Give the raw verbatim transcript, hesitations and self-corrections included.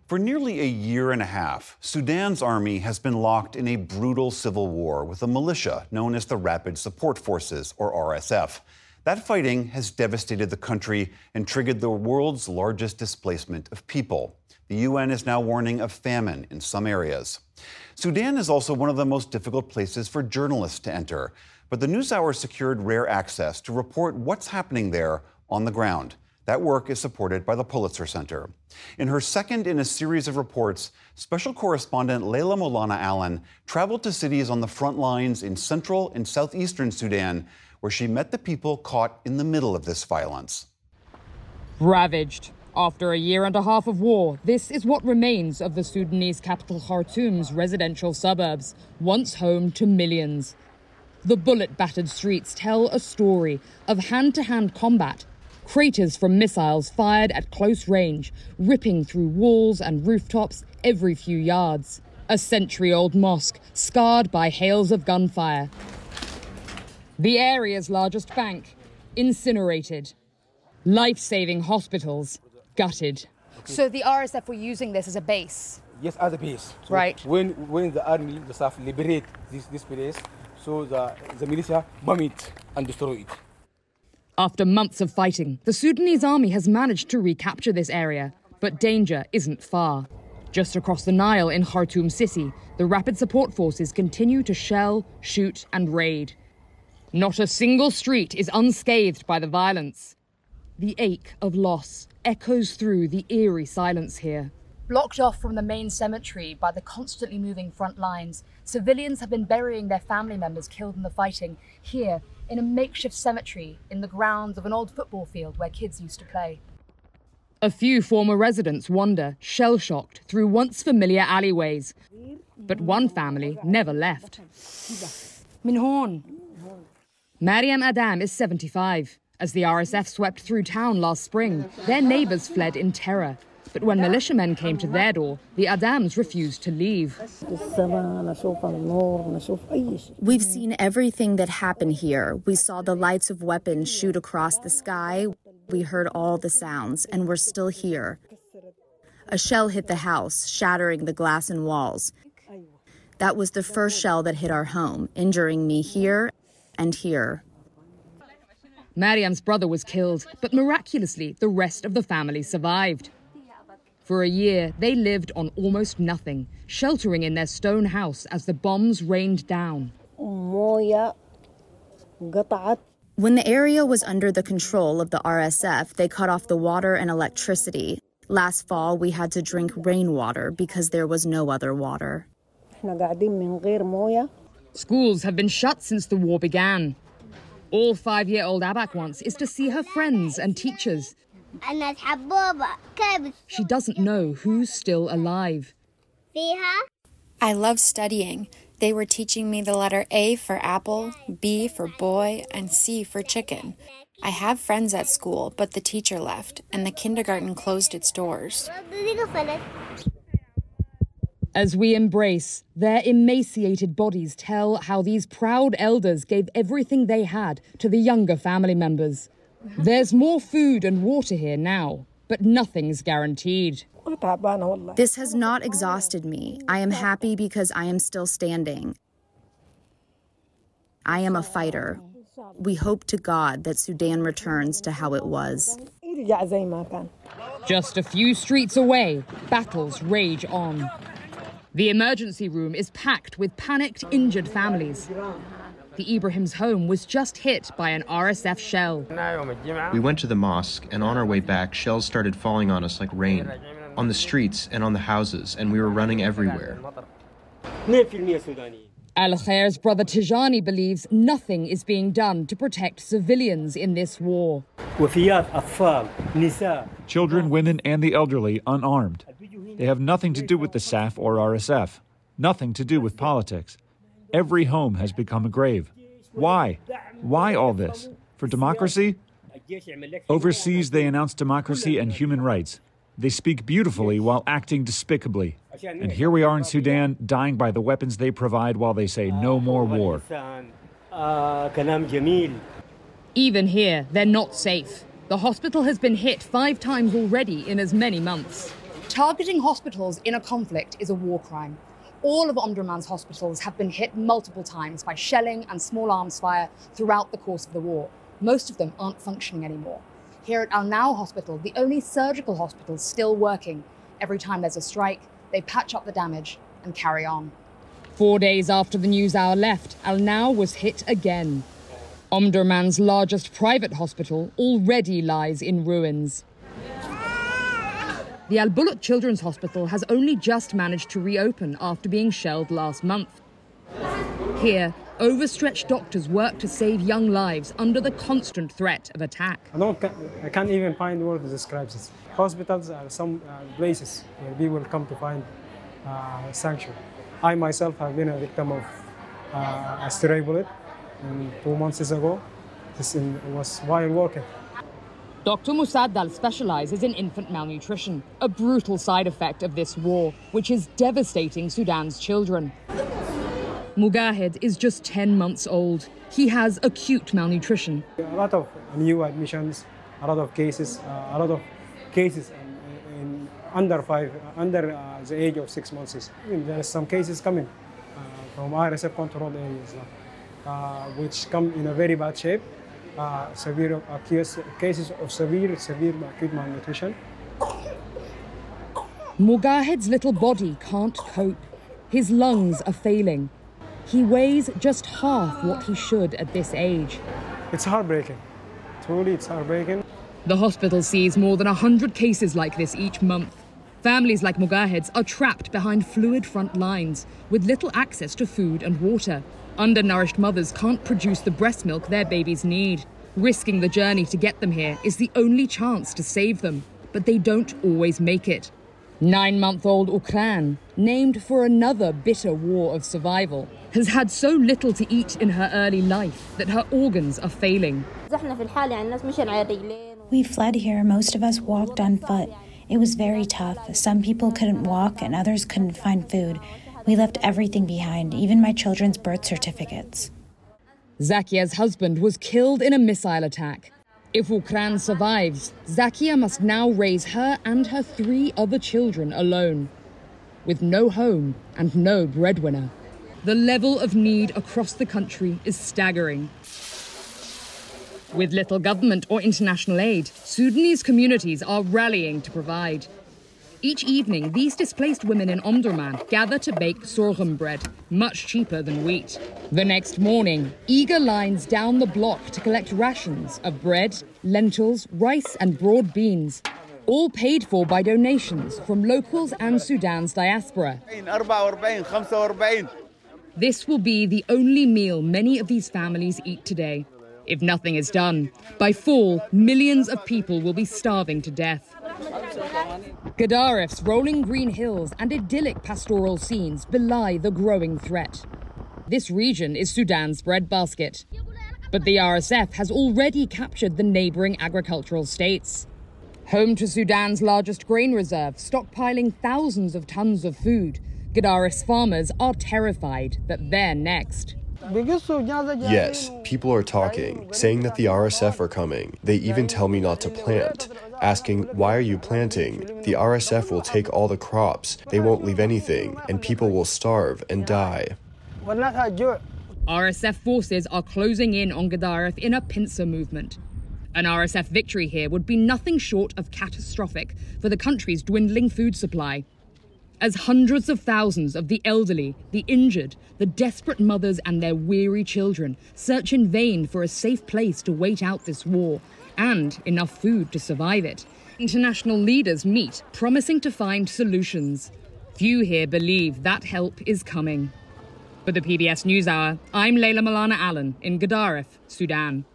For nearly a year and a half, Sudan's army has been locked in a brutal civil war with a militia known as the Rapid Support Forces, or R S F. That fighting has devastated the country and triggered the world's largest displacement of people. The U N is now warning of famine in some areas. Sudan is also one of the most difficult places for journalists to enter, but the NewsHour secured rare access to report what's happening there on the ground. That work is supported by the Pulitzer Center. In her second in a series of reports, special correspondent Leila Molana Allen traveled to cities on the front lines in central and southeastern Sudan, where she met the people caught in the middle of this violence. Ravaged. After a year and a half of war, this is what remains of the Sudanese capital Khartoum's residential suburbs, once home to millions. The bullet-battered streets tell a story of hand-to-hand combat, craters from missiles fired at close range, ripping through walls and rooftops every few yards. A century-old mosque scarred by hails of gunfire. The area's largest bank incinerated. Life-saving hospitals gutted. So the R S F were using this as a base? Yes, as a base. So right. When when the army, the S A F, liberate this, this place, so the, the militia bomb it and destroy it. After months of fighting, the Sudanese army has managed to recapture this area, but danger isn't far. Just across the Nile in Khartoum City, the Rapid Support Forces continue to shell, shoot and raid. Not a single street is unscathed by the violence. The ache of loss echoes through the eerie silence here. Blocked off from the main cemetery by the constantly moving front lines, civilians have been burying their family members killed in the fighting here in a makeshift cemetery in the grounds of an old football field where kids used to play. A few former residents wander, shell-shocked, through once familiar alleyways. But one family never left. Minhon. Mariam Adam is seventy-five. As the R S F swept through town last spring, their neighbours fled in terror. But when militiamen came to their door, the Adams refused to leave. We've seen everything that happened here. We saw the lights of weapons shoot across the sky. We heard all the sounds, and we're still here. A shell hit the house, shattering the glass and walls. That was the first shell that hit our home, injuring me here and here. Mariam's brother was killed, but miraculously, the rest of the family survived. For a year, they lived on almost nothing, sheltering in their stone house as the bombs rained down. When the area was under the control of the R S F, they cut off the water and electricity. Last fall, we had to drink rainwater because there was no other water. Schools have been shut since the war began. All five-year-old Abak wants is to see her friends and teachers. She doesn't know who's still alive. I love studying. They were teaching me the letter A for apple, B for boy, and C for chicken. I have friends at school, but the teacher left, and the kindergarten closed its doors. As we embrace, their emaciated bodies tell how these proud elders gave everything they had to the younger family members. There's more food and water here now, but nothing's guaranteed. This has not exhausted me. I am happy because I am still standing. I am a fighter. We hope to God that Sudan returns to how it was. Just a few streets away, battles rage on. The emergency room is packed with panicked, injured families. The Ibrahim's home was just hit by an R S F shell. We went to the mosque, and on our way back, shells started falling on us like rain, on the streets and on the houses, and we were running everywhere. Al-Khair's brother Tijani believes nothing is being done to protect civilians in this war. Children, women, and the elderly unarmed. They have nothing to do with the S A F or R S F, nothing to do with politics. Every home has become a grave. Why? Why all this? For democracy? Overseas, they announce democracy and human rights. They speak beautifully while acting despicably. And here we are in Sudan, dying by the weapons they provide while they say no more war. Even here, they're not safe. The hospital has been hit five times already in as many months. Targeting hospitals in a conflict is a war crime. All of Omdurman's hospitals have been hit multiple times by shelling and small arms fire throughout the course of the war. Most of them aren't functioning anymore. Here at Al Now Hospital, the only surgical hospital still working, every time there's a strike, they patch up the damage and carry on. Four days after the news hour left, Al Now was hit again. Omdurman's largest private hospital already lies in ruins. The Al Bulut Children's Hospital has only just managed to reopen after being shelled last month. Here, overstretched doctors work to save young lives under the constant threat of attack. I, don't, I can't even find words to describe this. Hospitals are some uh, places where people come to find uh, sanctuary. I myself have been a victim of uh, a stray bullet um, two months ago. This in, was while working. Doctor Musaddal specializes in infant malnutrition, a brutal side effect of this war, which is devastating Sudan's children. Mugahed is just ten months old. He has acute malnutrition. A lot of new admissions, a lot of cases, uh, a lot of cases in, in under five, under uh, the age of six months. I mean, there are some cases coming uh, from R S F-controlled areas, uh, which come in a very bad shape. Uh, severe uh, cases of severe, severe acute malnutrition. Mugahed's little body can't cope. His lungs are failing. He weighs just half what he should at this age. It's heartbreaking. Truly, it's heartbreaking. The hospital sees more than one hundred cases like this each month. Families like Mugahed's are trapped behind fluid front lines with little access to food and water. Undernourished mothers can't produce the breast milk their babies need. Risking the journey to get them here is the only chance to save them, but they don't always make it. Nine-month-old Ukran, named for another bitter war of survival, has had so little to eat in her early life that her organs are failing. We fled here. Most of us walked on foot. It was very tough. Some people couldn't walk and others couldn't find food. We left everything behind, even my children's birth certificates. Zakia's husband was killed in a missile attack. If Ukran survives, Zakia must now raise her and her three other children alone, with no home and no breadwinner. The level of need across the country is staggering. With little government or international aid, Sudanese communities are rallying to provide. Each evening, these displaced women in Omdurman gather to bake sorghum bread, much cheaper than wheat. The next morning, eager lines down the block to collect rations of bread, lentils, rice and broad beans, all paid for by donations from locals and Sudan's diaspora. This will be the only meal many of these families eat today. If nothing is done, by fall, millions of people will be starving to death. Gadaref's rolling green hills and idyllic pastoral scenes belie the growing threat. This region is Sudan's breadbasket. But the R S F has already captured the neighbouring agricultural states. Home to Sudan's largest grain reserve, stockpiling thousands of tons of food, Gadaref's farmers are terrified that they're next. Yes, people are talking, saying that the R S F are coming. They even tell me not to plant, asking, why are you planting? The R S F will take all the crops, they won't leave anything, and people will starve and die. R S F forces are closing in on Gadaref in a pincer movement. An R S F victory here would be nothing short of catastrophic for the country's dwindling food supply. As hundreds of thousands of the elderly, the injured, the desperate mothers and their weary children search in vain for a safe place to wait out this war and enough food to survive it, international leaders meet, promising to find solutions. Few here believe that help is coming. For the P B S NewsHour, I'm Layla Malana Allen in Gadaref, Sudan.